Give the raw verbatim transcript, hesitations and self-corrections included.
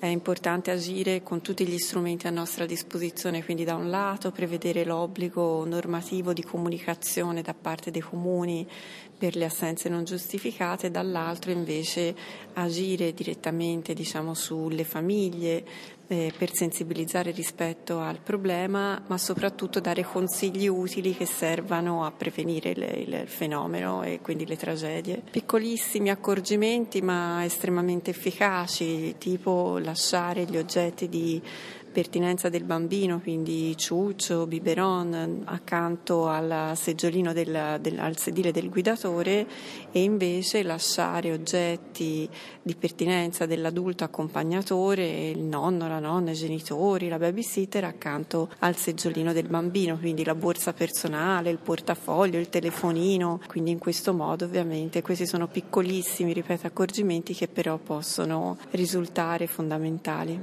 È importante agire con tutti gli strumenti a nostra disposizione, quindi da un lato prevedere l'obbligo normativo di comunicazione da parte dei comuni per le assenze non giustificate, dall'altro invece agire direttamente, diciamo, sulle famiglie eh, per sensibilizzare rispetto al problema, ma soprattutto dare consigli utili che servano a prevenire il, il fenomeno e quindi le tragedie. Piccolissimi accorgimenti ma estremamente efficaci, tipo lasciare gli oggetti di pertinenza del bambino, quindi ciuccio, biberon, accanto al seggiolino del, del, al sedile del guidatore, e invece lasciare oggetti di pertinenza dell'adulto accompagnatore, il nonno, la nonna, i genitori, la babysitter, accanto al seggiolino del bambino, quindi la borsa personale, il portafoglio, il telefonino. Quindi in questo modo ovviamente questi sono piccolissimi, ripeto, accorgimenti che però possono risultare fondamentali.